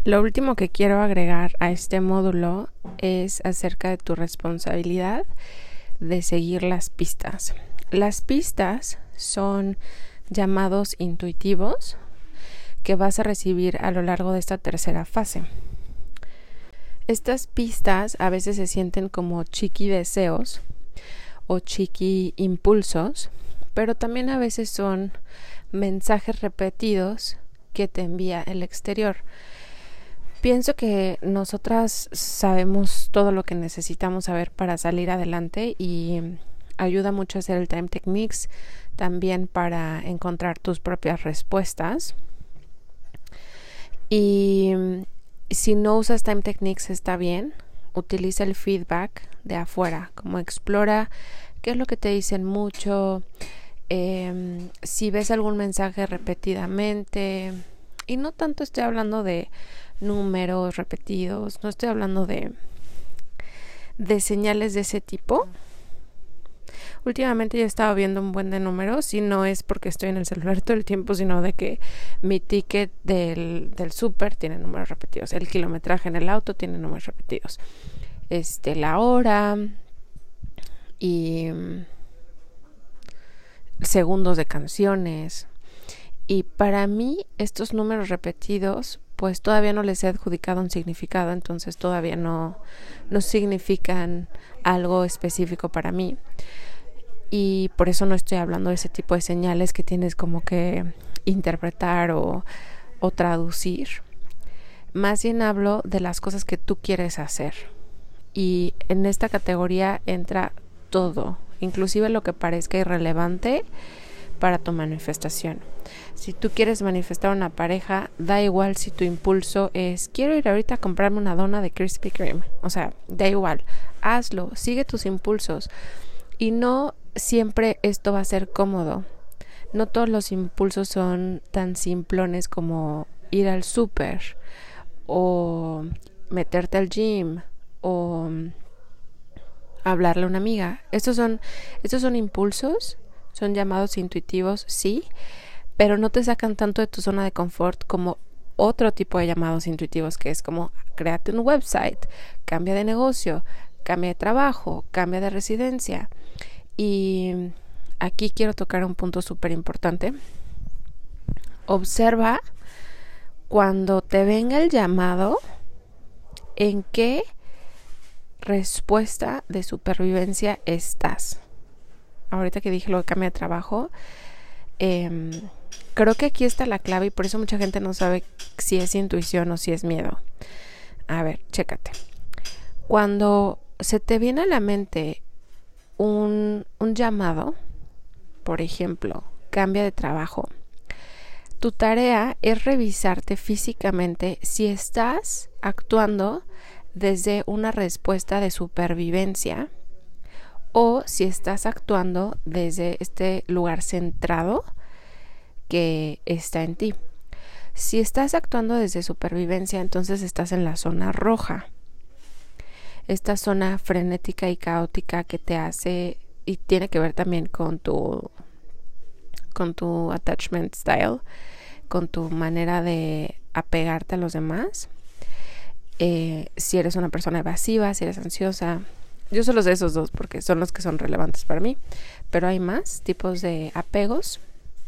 Lo último que quiero agregar a este módulo es acerca de tu responsabilidad de seguir las pistas. Las pistas son llamados intuitivos que vas a recibir a lo largo de esta tercera fase. Estas pistas a veces se sienten como chiqui deseos o chiqui impulsos, pero también a veces son mensajes repetidos que te envía el exterior. Pienso que nosotras sabemos todo lo que necesitamos saber para salir adelante y ayuda mucho a hacer el Time Techniques, también para encontrar tus propias respuestas. Y si no usas Time Techniques está bien, utiliza el feedback de afuera, como explora qué es lo que te dicen mucho, si ves algún mensaje repetidamente, y no tanto estoy hablando de números repetidos, no estoy hablando de señales de ese tipo. Últimamente yo he estado viendo un buen de números y no es porque estoy en el celular todo el tiempo, sino de que mi ticket del súper tiene números repetidos, el kilometraje en el auto tiene números repetidos, la hora y segundos de canciones. Y para mí estos números repetidos pues todavía no les he adjudicado un significado, entonces todavía no significan algo específico para mí. Y por eso no estoy hablando de ese tipo de señales que tienes como que interpretar o traducir. Más bien hablo de las cosas que tú quieres hacer. Y en esta categoría entra todo, inclusive lo que parezca irrelevante para tu manifestación. Si tú quieres manifestar una pareja, da igual si tu impulso es quiero ir ahorita a comprarme una dona de Krispy Kreme, o sea, da igual, hazlo, sigue tus impulsos. Y no siempre esto va a ser cómodo. No todos los impulsos son tan simplones como ir al súper o meterte al gym o hablarle a una amiga. Estos son impulsos, son llamados intuitivos, sí, pero no te sacan tanto de tu zona de confort como otro tipo de llamados intuitivos, que es como créate un website, cambia de negocio, cambia de trabajo, cambia de residencia. Y aquí quiero tocar un punto súper importante. Observa cuando te venga el llamado, en qué respuesta de supervivencia estás. Ahorita que dije lo de cambio de trabajo, creo que aquí está la clave y por eso mucha gente no sabe si es intuición o si es miedo. A ver, chécate. Cuando se te viene a la mente un llamado, por ejemplo, cambia de trabajo, tu tarea es revisarte físicamente si estás actuando desde una respuesta de supervivencia o si estás actuando desde este lugar centrado que está en ti. Si estás actuando desde supervivencia, entonces estás en la zona roja. Esta zona frenética y caótica que te hace, y tiene que ver también con tu attachment style, con tu manera de apegarte a los demás. Si eres una persona evasiva, si eres ansiosa. Yo solo sé esos dos porque son los que son relevantes para mí, pero hay más tipos de apegos.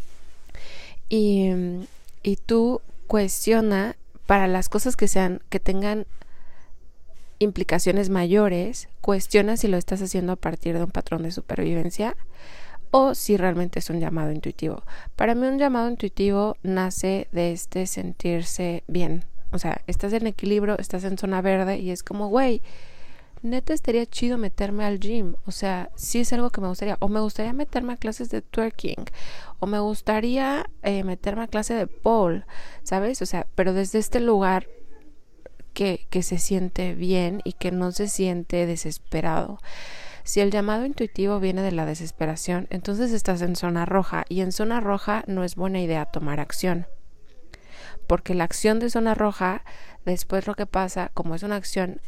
Y tú cuestiona para las cosas que tengan implicaciones mayores, cuestiona si lo estás haciendo a partir de un patrón de supervivencia o si realmente es un llamado intuitivo. Para mí un llamado intuitivo nace de sentirse bien. O sea, estás en equilibrio, estás en zona verde y es como, güey, neta estaría chido meterme al gym. O sea, sí es algo que me gustaría. O me gustaría meterme a clases de twerking. O me gustaría meterme a clase de pole, ¿sabes? O sea, pero desde este lugar que se siente bien y que no se siente desesperado. Si el llamado intuitivo viene de la desesperación, entonces estás en zona roja. Y en zona roja no es buena idea tomar acción. Porque la acción de zona roja, después lo que pasa, como es una acción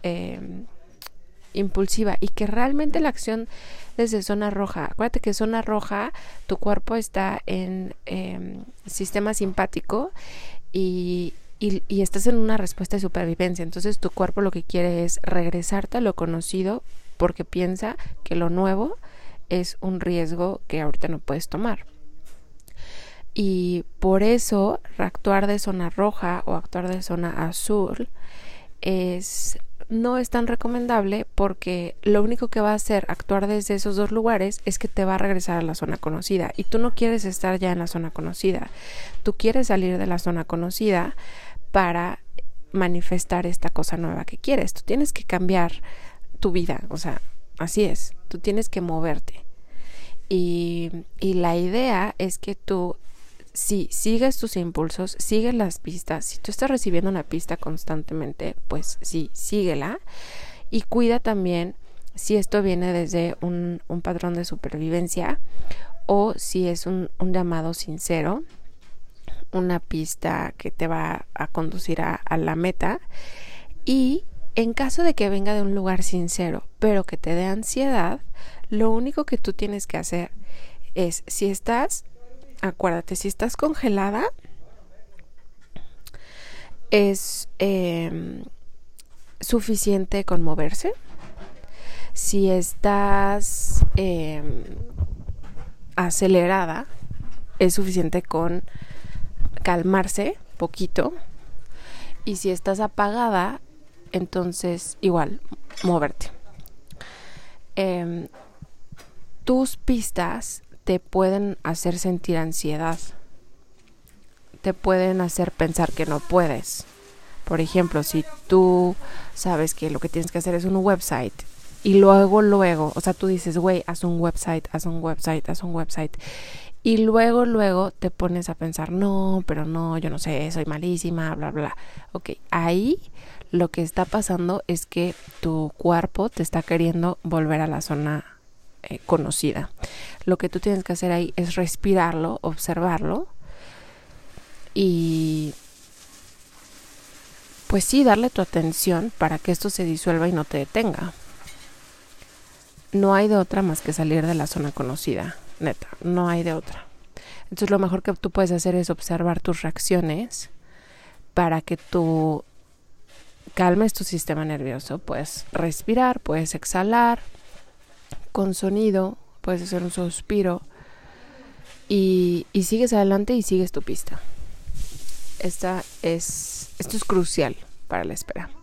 impulsiva y que realmente la acción desde zona roja, acuérdate que zona roja tu cuerpo está en sistema simpático y y estás en una respuesta de supervivencia. Entonces tu cuerpo lo que quiere es regresarte a lo conocido porque piensa que lo nuevo es un riesgo que ahorita no puedes tomar. Y por eso actuar de zona roja o actuar de zona azul no es tan recomendable, porque lo único que va a hacer actuar desde esos dos lugares es que te va a regresar a la zona conocida, y tú no quieres estar ya en la zona conocida. Tú quieres salir de la zona conocida para manifestar esta cosa nueva que quieres. Tú tienes que cambiar tu vida, o sea, así es, tú tienes que moverte. Y la idea es que tú, si sigues tus impulsos, sigues las pistas. Si tú estás recibiendo una pista constantemente, pues sí, síguela. Y cuida también si esto viene desde un patrón de supervivencia o si es un llamado sincero, una pista que te va a conducir a la meta. Y en caso de que venga de un lugar sincero, pero que te dé ansiedad, lo único que tú tienes que hacer es, acuérdate, si estás congelada, es suficiente con moverse. Si estás acelerada, es suficiente con calmarse poquito. Y si estás apagada, entonces igual, moverte. Tus pistas te pueden hacer sentir ansiedad, te pueden hacer pensar que no puedes. Por ejemplo, si tú sabes que lo que tienes que hacer es un website y luego, o sea, tú dices, güey, haz un website, y luego te pones a pensar, no, pero no, yo no sé, soy malísima, bla, bla. Ok, ahí lo que está pasando es que tu cuerpo te está queriendo volver a la zona conocida. Lo que tú tienes que hacer ahí es respirarlo, observarlo y pues sí, darle tu atención para que esto se disuelva y no te detenga. No hay de otra más que salir de la zona conocida, neta, no hay de otra. Entonces lo mejor que tú puedes hacer es observar tus reacciones para que tú calmes tu sistema nervioso. Puedes respirar, puedes exhalar con sonido, puedes hacer un suspiro y sigues adelante y sigues tu pista. Esto es crucial para la espera.